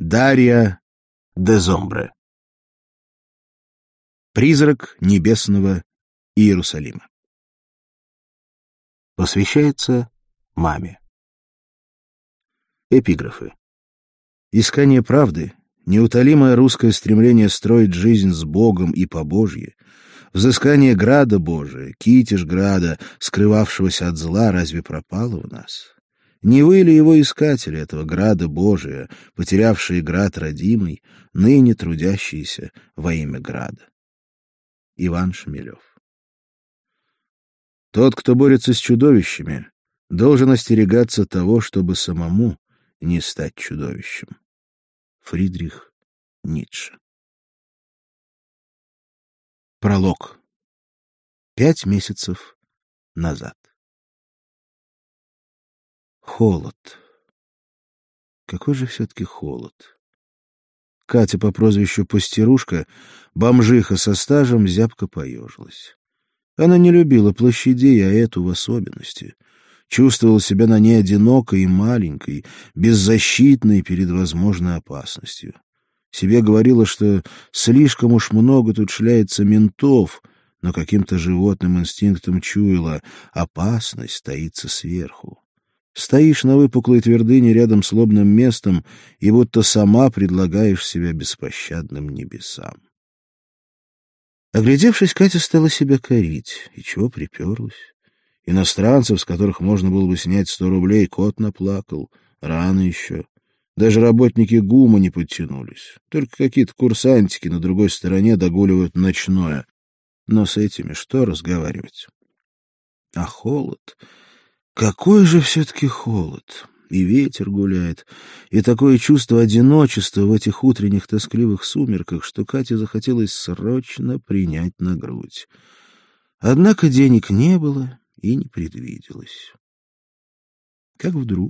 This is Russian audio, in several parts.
Дарья де Зомбре. Призрак небесного Иерусалима. Посвящается маме. Эпиграфы. Искание правды, неутолимое русское стремление строить жизнь с Богом и по Божье, взыскание града Божия, китеж града, скрывавшегося от зла, разве пропало в нас? Не вы ли его искатели, этого града Божия, потерявшие град родимый, ныне трудящиеся во имя града? Иван Шмелев. Тот, кто борется с чудовищами, должен остерегаться того, чтобы самому не стать чудовищем. Фридрих Ницше. Пролог. 5 месяцев назад. Холод. Какой же все-таки холод? Катя по прозвищу Пастерушка, бомжиха со стажем, зябко поежилась. Она не любила площадей, а эту в особенности. Чувствовала себя на ней одинокой и маленькой, беззащитной перед возможной опасностью. Себе говорила, что слишком уж много тут шляется ментов, но каким-то животным инстинктом чуяла — опасность таится сверху. Стоишь на выпуклой твердыне рядом с лобным местом и будто сама предлагаешь себя беспощадным небесам. Оглядевшись, Катя стала себя корить. И чего приперлась? Иностранцев, с которых можно было бы снять 100 рублей, кот наплакал. Рано еще. Даже работники ГУМа не подтянулись. Только какие-то курсантики на другой стороне догуливают ночное. Но с этими что разговаривать? А холод... Какой же все-таки холод! И ветер гуляет, и такое чувство одиночества в этих утренних тоскливых сумерках, что Кате захотелось срочно принять на грудь. Однако денег не было и не предвиделось. Как вдруг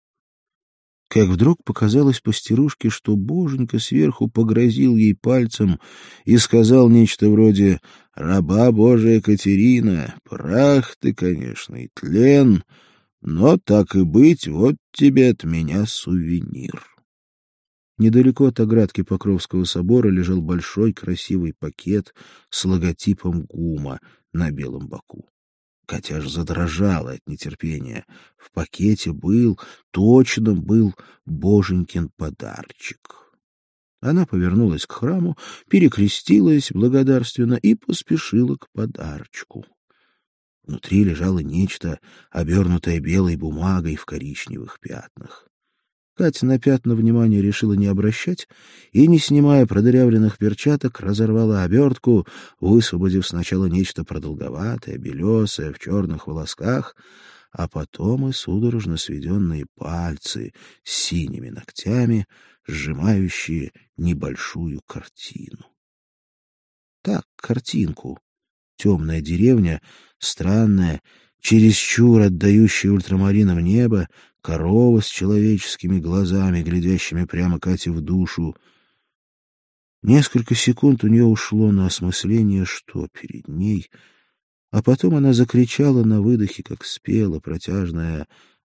показалось Пастерушке, что боженька сверху погрозил ей пальцем и сказал нечто вроде: «Раба Божия Катерина, прах ты, конечно, и тлен, но так и быть, вот тебе от меня сувенир». Недалеко от оградки Покровского собора лежал большой красивый пакет с логотипом ГУМа на белом боку. Катя аж задрожала от нетерпения. В пакете точно был боженькин подарочек. Она повернулась к храму, перекрестилась благодарственно и поспешила к подарочку. Внутри лежало нечто, обернутое белой бумагой в коричневых пятнах. Катя на пятна внимания решила не обращать и, не снимая продырявленных перчаток, разорвала обертку, высвободив сначала нечто продолговатое, белесое, в черных волосках, а потом и судорожно сведенные пальцы с синими ногтями, сжимающие небольшую картину. Так, картинку. Темная деревня, странная, чересчур отдающая ультрамарином небо, корова с человеческими глазами, глядящими прямо Кате в душу. Несколько секунд у нее ушло на осмысление, что перед ней, а потом она закричала на выдохе, как спела, протяжная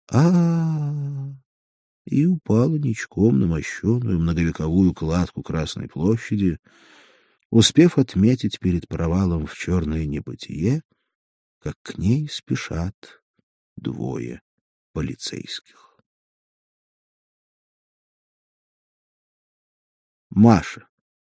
а и упала ничком на мощеную многовековую кладку Красной площади, успев отметить перед провалом в черное небытие, как к ней спешат 2 полицейских. Маша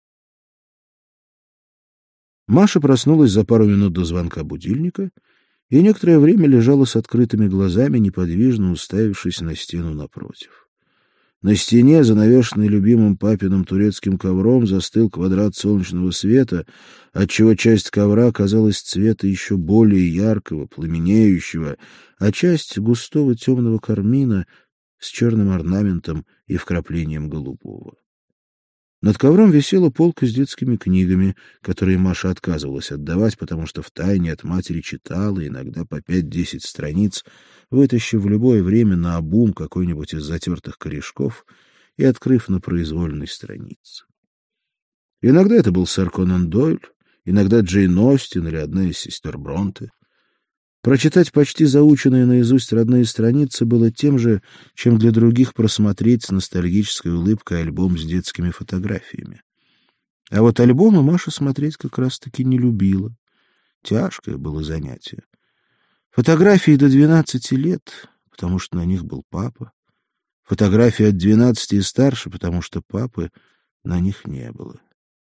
проснулась за пару минут до звонка будильника и некоторое время лежала с открытыми глазами, неподвижно уставившись на стену напротив. На стене, занавешенной любимым папиным турецким ковром, застыл квадрат солнечного света, отчего часть ковра казалась цвета еще более яркого, пламенеющего, а часть — густого темного кармина с черным орнаментом и вкраплением голубого. Над ковром висела полка с детскими книгами, которые Маша отказывалась отдавать, потому что втайне от матери читала иногда по 5-10 страниц, вытащив в любое время наобум какой-нибудь из затертых корешков и открыв на произвольной странице. Иногда это был сэр Конан Дойль, иногда Джейн Остин или одна из сестер Бронте. Прочитать почти заученные наизусть родные страницы было тем же, чем для других просмотреть с ностальгической улыбкой альбом с детскими фотографиями. А вот альбомы Маша смотреть как раз-таки не любила. Тяжкое было занятие. Фотографии до 12 лет, потому что на них был папа. Фотографии от 12 и старше, потому что папы на них не было.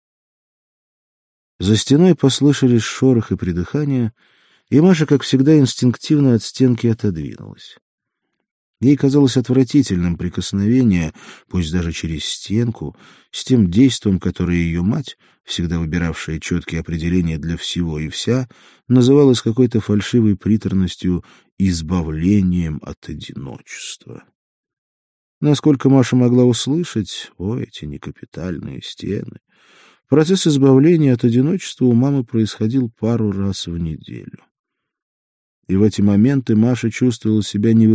За стеной послышались шорох и придыхание, и Маша, как всегда, инстинктивно от стенки отодвинулась. Ей казалось отвратительным прикосновение, пусть даже через стенку, с тем действом, которое ее мать, всегда выбиравшая четкие определения для всего и вся, называла с какой-то фальшивой приторностью «избавлением от одиночества». Насколько Маша могла услышать, эти некапитальные стены, процесс избавления от одиночества у мамы происходил пару раз в неделю. И в эти моменты Маша чувствовала себя не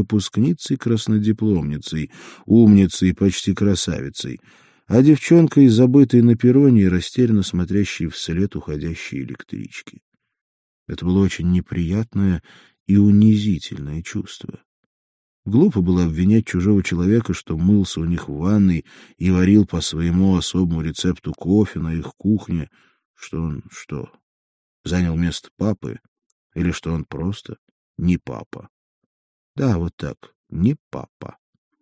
выпускницей-краснодипломницей, умницей и почти красавицей, а девчонкой, забытой на перроне и растерянно смотрящей вслед уходящей электрички. Это было очень неприятное и унизительное чувство. Глупо было обвинять чужого человека, что мылся у них в ванной и варил по своему особому рецепту кофе на их кухне, что он занял место папы, или что он просто не папа. Да, вот так, не папа.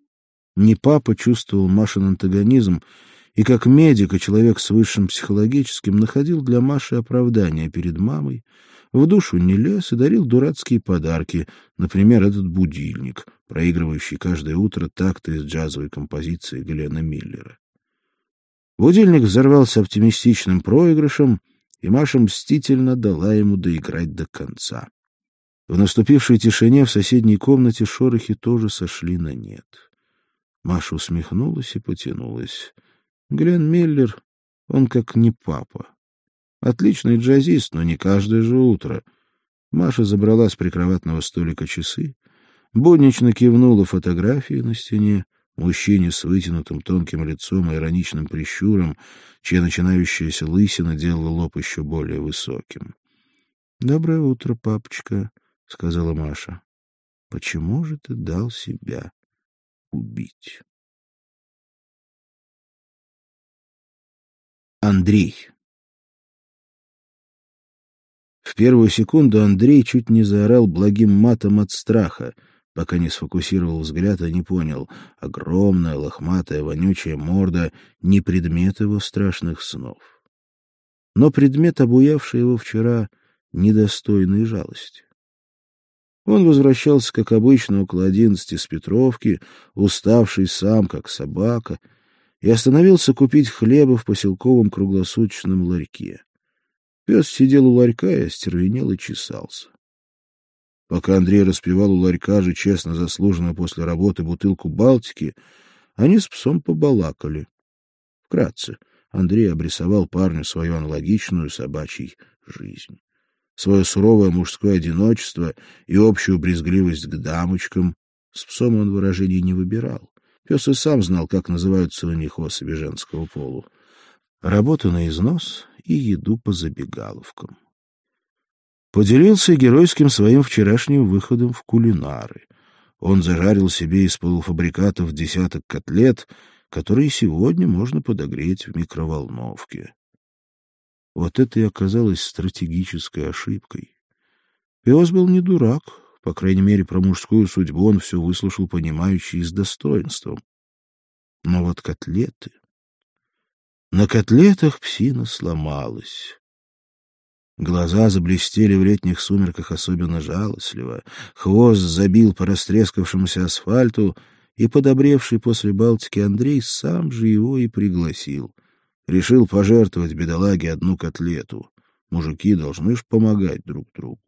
Не папа чувствовал Машин антагонизм и как медик и человек с высшим психологическим находил для Маши оправдания перед мамой, в душу не лез и дарил дурацкие подарки, например, этот будильник, проигрывающий каждое утро такты из джазовой композиции Глена Миллера. Будильник взорвался оптимистичным проигрышем, и Маша мстительно дала ему доиграть до конца. В наступившей тишине в соседней комнате шорохи тоже сошли на нет. Маша усмехнулась и потянулась. Глен Миллер, он как не папа. Отличный джазист, но не каждое же утро. Маша забрала с прикроватного столика часы, буднично кивнула фотографии на стене, мужчине с вытянутым тонким лицом и ироничным прищуром, чья начинающаяся лысина делала лоб еще более высоким. — Доброе утро, папочка, — сказала Маша. — Почему же ты дал себя убить? Андрей. В первую секунду Андрей чуть не заорал благим матом от страха, пока не сфокусировал взгляд и не понял — огромная, лохматая, вонючая морда — не предмет его страшных снов. Но предмет, обуявший его вчера, недостойный жалости. Он возвращался, как обычно, около 11 с Петровки, уставший сам, как собака, и остановился купить хлеба в поселковом круглосуточном ларьке. Пес сидел у ларька и остервенел и чесался. Пока Андрей распивал у ларька же честно заслуженную после работы бутылку Балтики, они с псом побалакали. Вкратце Андрей обрисовал парню свою аналогичную собачьей жизнь, свое суровое мужское одиночество и общую брезгливость к дамочкам. С псом он выражений не выбирал. Пес и сам знал, как называются у них особи женского полу. Работу на износ и еду по забегаловкам. Поделился геройским своим вчерашним выходом в кулинары. Он зажарил себе из полуфабрикатов десяток котлет, которые сегодня можно подогреть в микроволновке. Вот это и оказалось стратегической ошибкой. Пес был не дурак, по крайней мере, про мужскую судьбу он все выслушал понимающе и с достоинством. Но вот котлеты... На котлетах псина сломалась. Глаза заблестели в летних сумерках особенно жалостливо, хвост забил по растрескавшемуся асфальту, и подобревший после Балтики Андрей сам же его и пригласил. Решил пожертвовать бедолаге одну котлету. Мужики должны ж помогать друг другу.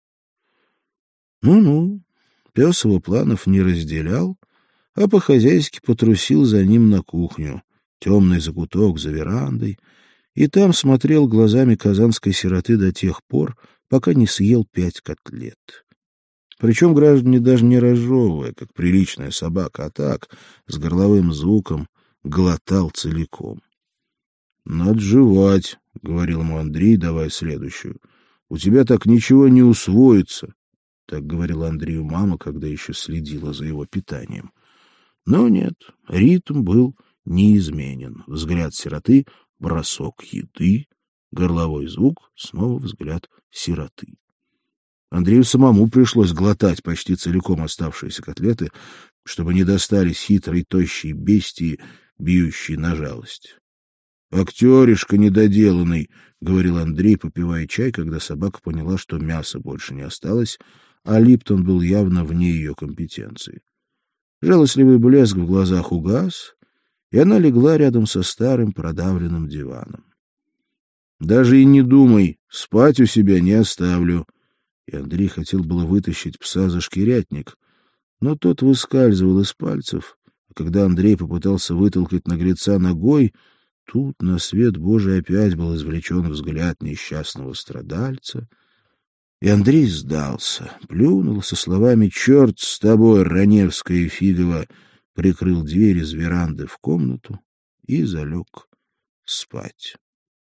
Ну-ну, пес его планов не разделял, а по-хозяйски потрусил за ним на кухню, темный закуток за верандой, и там смотрел глазами казанской сироты до тех пор, пока не съел 5 котлет. Причем, граждане, даже не разжевывая, как приличная собака, а так, с горловым звуком, глотал целиком. — Надо жевать, — говорил ему Андрей, давай следующую. — У тебя так ничего не усвоится. так говорила Андрею мама, когда еще следила за его питанием. Но нет, ритм был неизменен. Взгляд сироты, бросок еды, горловой звук, снова взгляд сироты. Андрею самому пришлось глотать почти целиком оставшиеся котлеты, чтобы не достались хитрой тощей бестии, бьющей на жалость. «Актеришка недоделанный», — говорил Андрей, попивая чай, когда собака поняла, что мяса больше не осталось, а Липтон был явно вне ее компетенции. Жалостливый блеск в глазах угас, и она легла рядом со старым продавленным диваном. «Даже и не думай, спать у себя не оставлю». И Андрей хотел было вытащить пса за шкирятник, но тот выскальзывал из пальцев, а когда Андрей попытался вытолкать наглеца ногой, тут на свет Божий опять был извлечен взгляд несчастного страдальца, и Андрей сдался, плюнул со словами «Черт с тобой, Раневская и Фигова!», прикрыл дверь из веранды в комнату и залег спать.